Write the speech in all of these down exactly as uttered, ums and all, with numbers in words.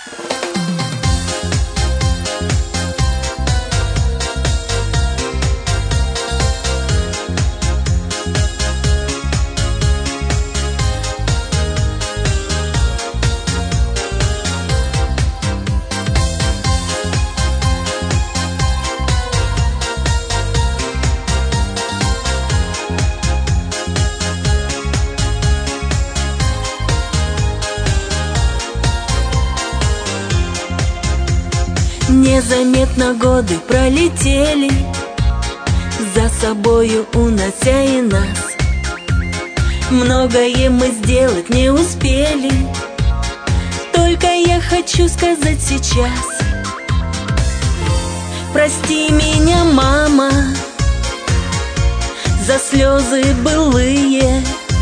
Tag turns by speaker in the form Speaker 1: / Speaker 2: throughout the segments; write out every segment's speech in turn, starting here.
Speaker 1: Незаметно годы пролетели, за собою унося и нас. Многое мы сделать не успели, только я хочу сказать сейчас: прости меня, мама, за слезы былые,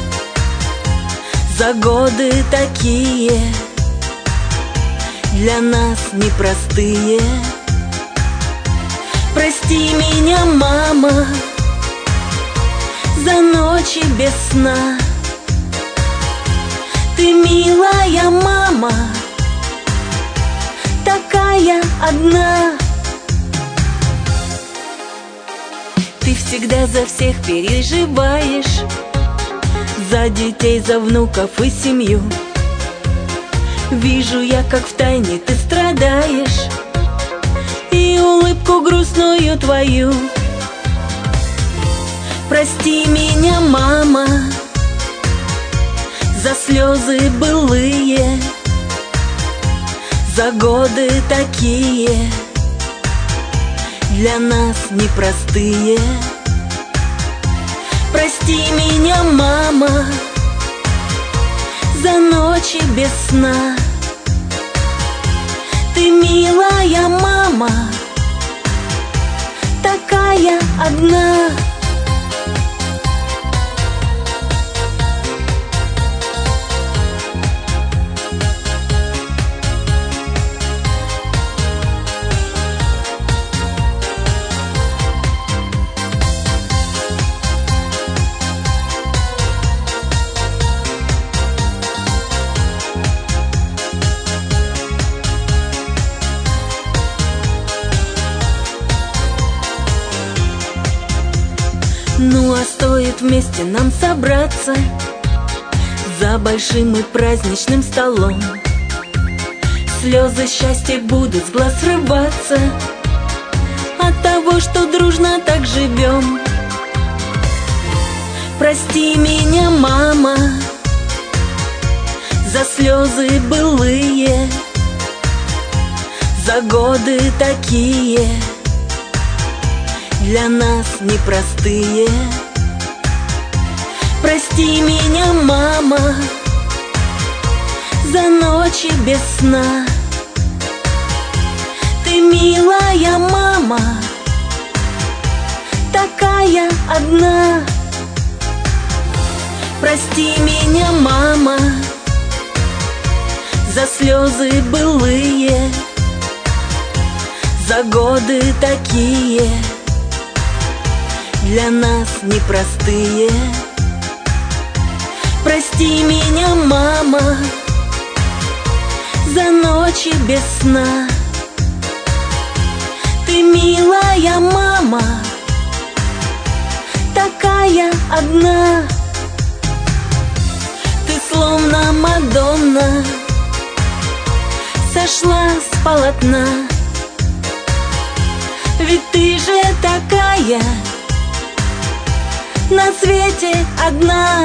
Speaker 1: за годы такие для нас непростые. Прости меня, мама, за ночи без сна. Ты милая мама, такая одна. Ты всегда за всех переживаешь, за детей, за внуков и семью. Вижу я, как втайне ты страдаешь, и улыбку грустную твою. Прости меня, мама, за слезы былые, за годы такие для нас непростые. Прости меня, мама, за ночи без сна. Ты милая мама, такая одна. Ну а стоит вместе нам собраться за большим и праздничным столом, слезы счастья будут с глаз срываться от того, что дружно так живем. Прости меня, мама, за слезы былые, за годы такие для нас непростые. Прости меня, мама, за ночи без сна. Ты милая мама, такая одна. Прости меня, мама, за слезы былые, за годы такие для нас непростые. Прости меня, мама, за ночи без сна. Ты милая мама, такая одна. Ты словно Мадонна сошла с полотна, ведь ты же такая на свете одна.